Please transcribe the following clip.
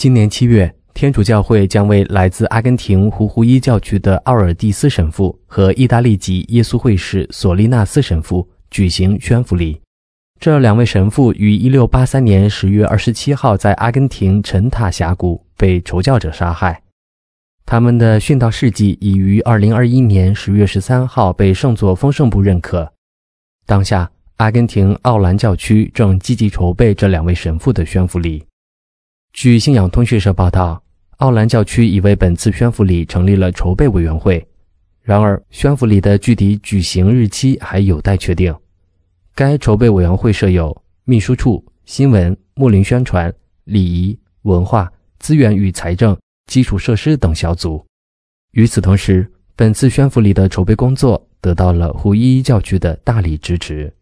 今年7月，天主教会将为来自阿根廷胡伊教区的奥尔蒂斯神父和意大利籍耶稣会士索利纳斯神父举行宣福礼。这2位神父于1683年10月27号在阿根廷陈塔峡谷被仇教者杀害。他们的殉道事迹已于2021年10月13号被圣座丰盛部认可。当下，阿根廷奥兰教区正积极筹备这2位神父的宣福礼。据信仰通讯社报道，奥兰教区已为本次宣福礼成立了筹备委员会，然而宣福礼的具体举行日期还有待确定。该筹备委员会设有秘书处、新闻、牧灵宣传、礼仪、文化、资源与财政、基础设施等小组。与此同时，本次宣福礼的筹备工作得到了胡伊教区的大力支持。